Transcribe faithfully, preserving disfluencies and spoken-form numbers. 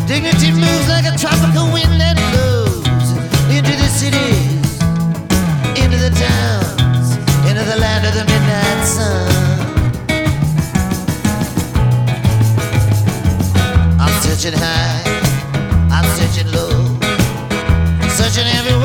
Dignity moves like a tropical wind that blows into the cities, into the towns, into the land of the midnight sun. I'm searching high, I'm searching low, searching everywhere.